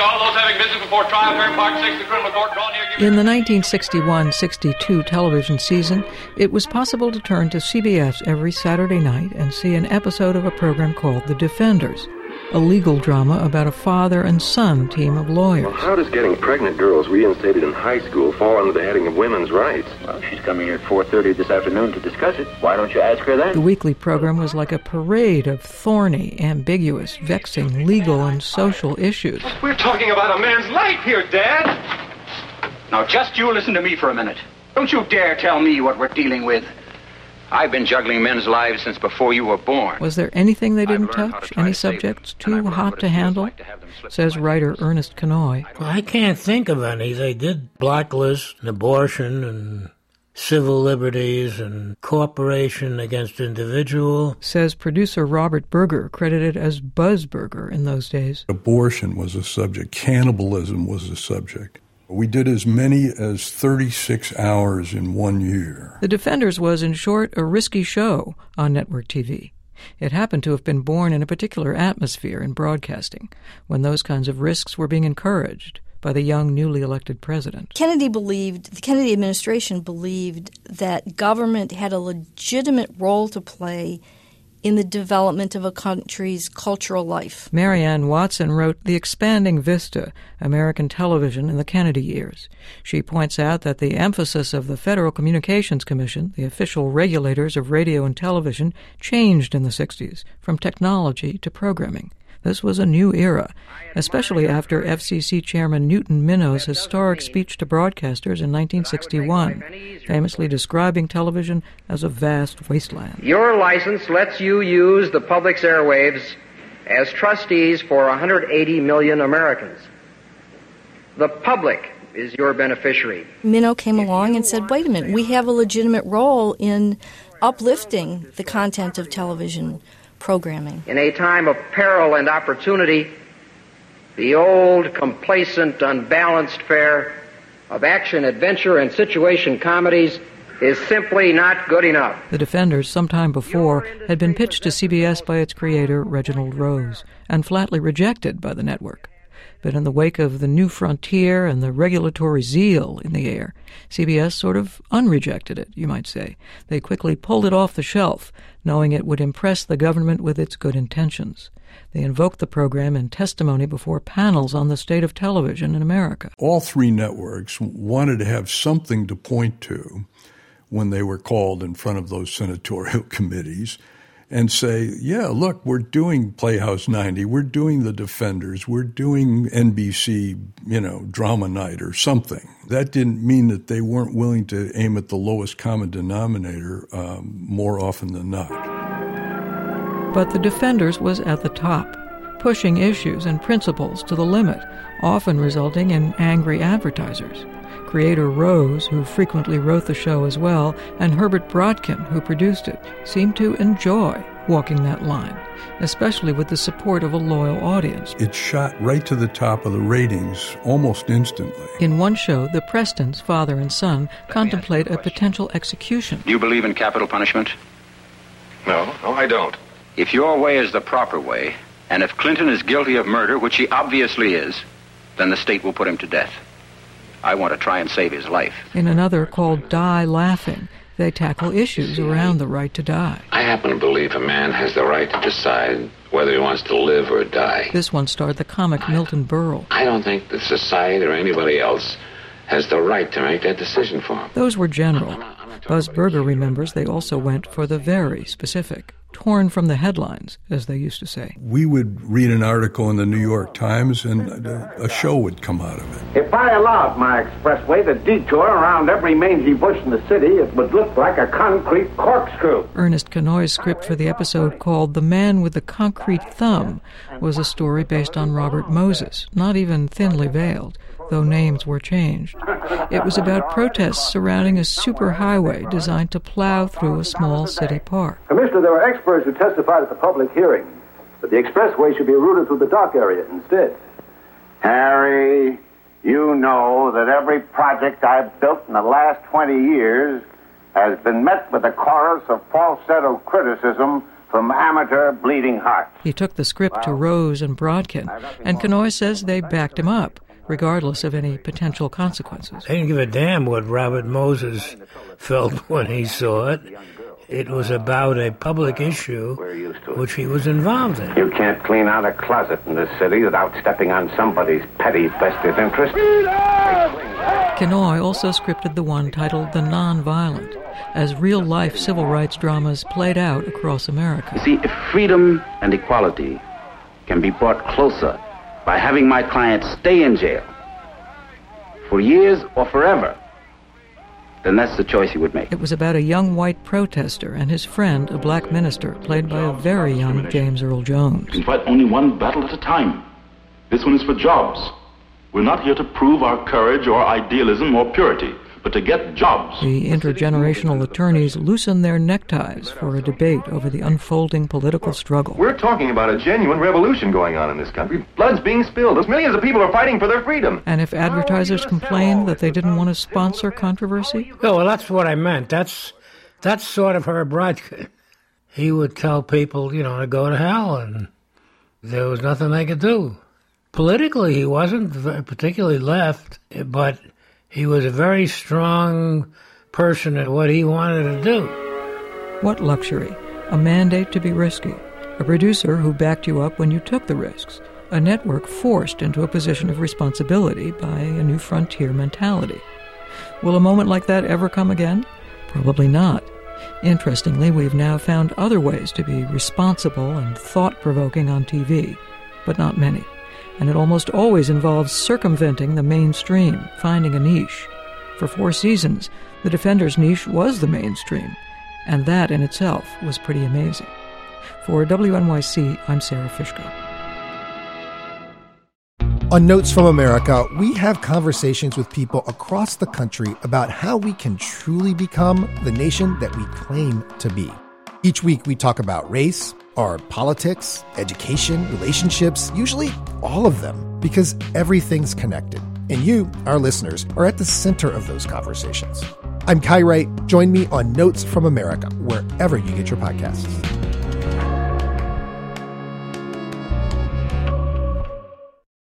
all those having business before trial, Part 6, the criminal court drawn here. In the 1961-62 television season, it was possible to turn to CBS every Saturday night and see an episode of a program called The Defenders, a legal drama about a father and son team of lawyers. Well, how does getting pregnant girls reinstated in high school fall under the heading of women's rights? Well, she's coming here at 4:30 this afternoon to discuss it. Why don't you ask her then? The weekly program was like a parade of thorny, ambiguous, vexing legal and social issues. We're talking about a man's life here, Dad. Now, just you listen to me for a minute. Don't you dare tell me what we're dealing with. I've been juggling men's lives since before you were born. Was there anything they didn't touch? Any subjects too hot to handle? Says writer Ernest Kanoy. Well, I can't think of any. They did blacklist and abortion and civil liberties and cooperation against individual. Says producer Robert Berger, credited as Buzz Berger in those days. Abortion was a subject. Cannibalism was a subject. We did as many as 36 hours in 1 year. The Defenders was, in short, a risky show on network TV. It happened to have been born in a particular atmosphere in broadcasting, when those kinds of risks were being encouraged by the young, newly elected president. The Kennedy administration believed that government had a legitimate role to play in the development of a country's cultural life. Marianne Watson wrote The Expanding Vista, American Television in the Kennedy Years. She points out that the emphasis of the Federal Communications Commission, the official regulators of radio and television, changed in the 60s, from technology to programming. This was a new era, especially after FCC Chairman Newton Minnow's historic speech to broadcasters in 1961, famously describing television as a vast wasteland. Your license lets you use the public's airwaves as trustees for 180 million Americans. The public is your beneficiary. Minnow came along and said, wait a minute, we have a legitimate role in uplifting the content of television programming. In a time of peril and opportunity, the old, complacent, unbalanced fare of action, adventure, and situation comedies is simply not good enough. The Defenders, sometime before, had been pitched to CBS by its creator, Reginald Rose, and flatly rejected by the network. But in the wake of the new frontier and the regulatory zeal in the air, CBS sort of unrejected it, you might say. They quickly pulled it off the shelf, knowing it would impress the government with its good intentions. They invoked the program in testimony before panels on the state of television in America. All three networks wanted to have something to point to when they were called in front of those senatorial committees and say, yeah, look, we're doing Playhouse 90, we're doing The Defenders, we're doing NBC, Drama Night or something. That didn't mean that they weren't willing to aim at the lowest common denominator more often than not. But The Defenders was at the top, pushing issues and principles to the limit, often resulting in angry advertisers. Creator Rose, who frequently wrote the show as well, and Herbert Brodkin, who produced it, seemed to enjoy walking that line, especially with the support of a loyal audience. It shot right to the top of the ratings almost instantly. In one show, the Prestons, father and son, contemplate a potential execution. Do you believe in capital punishment? No, I don't. If your way is the proper way, and if Clinton is guilty of murder, which he obviously is, then the state will put him to death. I want to try and save his life. In another called Die Laughing, they tackle issues around the right to die. I happen to believe a man has the right to decide whether he wants to live or die. This one starred the comic Milton Berle. I don't think that society or anybody else has the right to make that decision for him. Those were general. Buzz Berger remembers they also went for the very specific, torn from the headlines, as they used to say. We would read an article in the New York Times and a show would come out of it. If I allowed my expressway to detour around every mangy bush in the city, it would look like a concrete corkscrew. Ernest Kanoy's script for the episode called The Man with the Concrete Thumb was a story based on Robert Moses, not even thinly veiled, though names were changed. It was about protests surrounding a superhighway designed to plow through a small city park. Commissioner, there were experts who testified at the public hearing that the expressway should be routed through the dock area instead. Harry, you know that every project I've built in the last 20 years has been met with a chorus of falsetto criticism from amateur bleeding hearts. He took the script to Rose and Brodkin, and Kenoy says they backed him up, regardless of any potential consequences. They didn't give a damn what Robert Moses felt when he saw it. It was about a public issue which he was involved in. You can't clean out a closet in this city without stepping on somebody's petty vested interest. Kenoy also scripted the one titled The Nonviolent, as real-life civil rights dramas played out across America. You see, if freedom and equality can be brought closer by having my clients stay in jail for years or forever, then that's the choice he would make. It was about a young white protester and his friend, a black minister, played by a very young James Earl Jones. We can fight only one battle at a time. This one is for jobs. We're not here to prove our courage or idealism or purity, but to get jobs. The intergenerational attorneys loosen their neckties for a debate over the unfolding political struggle. We're talking about a genuine revolution going on in this country. Blood's being spilled. Those millions of people are fighting for their freedom. And if advertisers complained that they didn't want to sponsor controversy? Oh, well, that's what I meant. That's sort of Herb Brodkin. He would tell people, to go to hell, and there was nothing they could do. Politically, he wasn't particularly left, but he was a very strong person at what he wanted to do. What luxury? A mandate to be risky. A producer who backed you up when you took the risks. A network forced into a position of responsibility by a new frontier mentality. Will a moment like that ever come again? Probably not. Interestingly, we've now found other ways to be responsible and thought-provoking on TV, but not many. And it almost always involves circumventing the mainstream, finding a niche. For 4 seasons, The Defender's niche was the mainstream, and that in itself was pretty amazing. For WNYC, I'm Sarah Fishko. On Notes from America, we have conversations with people across the country about how we can truly become the nation that we claim to be. Each week, we talk about race, our politics, education, relationships, usually all of them, because everything's connected. And you, our listeners, are at the center of those conversations. I'm Kai Wright. Join me on Notes from America, wherever you get your podcasts.